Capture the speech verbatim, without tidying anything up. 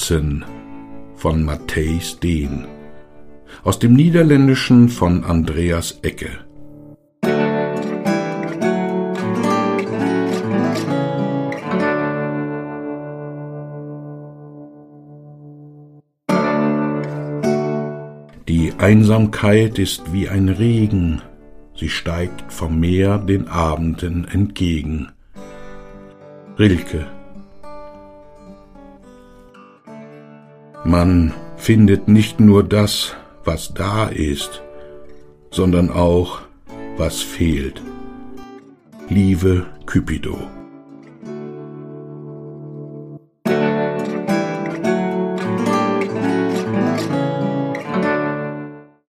siebzehn von Matthijs Deen, aus dem Niederländischen von Andreas Ecke. Die Einsamkeit ist wie ein Regen, sie steigt vom Meer den Abenden entgegen. Rilke. Man findet nicht nur das, was da ist, sondern auch, was fehlt. Lieve Cupido.